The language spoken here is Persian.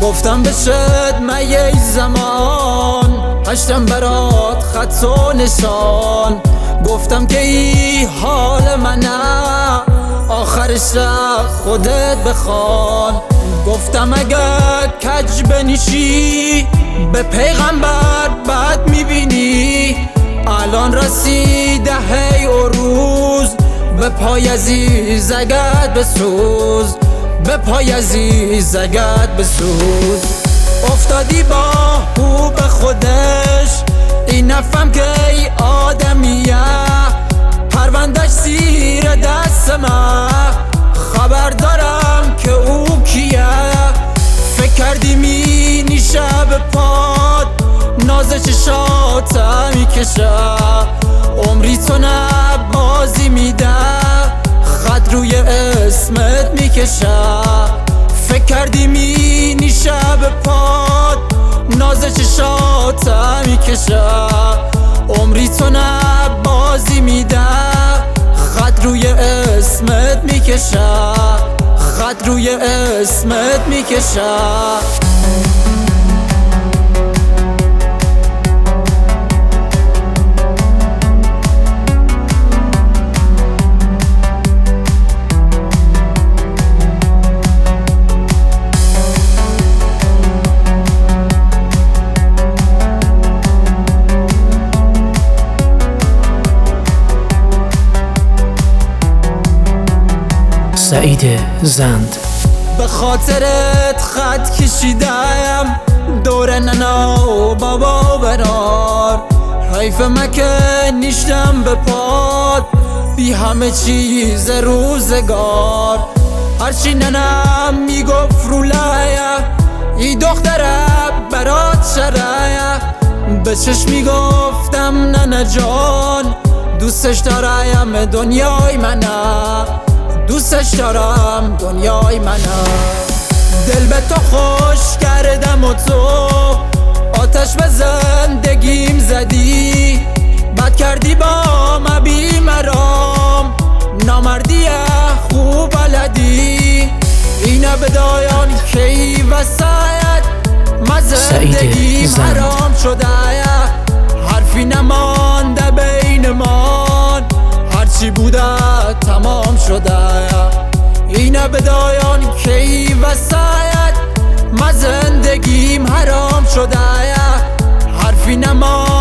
گفتم بشد میه زمان، هشتم برات خط و نشان. گفتم که ای حال منه، آخرش را خودت بخوان. گفتم اگر کج بنشی به پیغمبر بد میبینی. الان رسیده هی و روز، به پای عزیزگت بسوز، به پای عزیزگت بسوز. افتادی با او به خودش، این نفهم که ای آدمیه. پروندش زیر دست من، خبر دارم که او کیه. فکر کردی مینی شب پاد، ناز چشات میکشه. عمری تو نبازی میده، خط روی اسمت میکشه. فکر کردی مینی شب پاد، ناز چشات میکشه. عمری تو نبازی میده، خط روی اسمت میکشه. خط روی اسمت میکشه. سعید زند. به خاطرت خط کشیدم دور ننا و بابا برار. حیف مکه نیشتم به پاد، بی همه چیز روزگار. هرچی ننم میگفت رو لایه، ای دختره برات شرایه. به چشم میگفتم ننه جان، دوستش دارم دنیای منه. دوستش دارم دنیای منه. دل به تو خوش کردم و تو آتش به زندگیم زدی. بد کردی با ما بی مرام، نامردی خوب بلدی. اینه بدایان کی وسایت، ما زندگیم حرام شده. حرفی نمانده بینمان، هرچی بوده تمام شده. اینه بدایان کی وسایت، ما زندگیم حرام شده. حرفی نمانده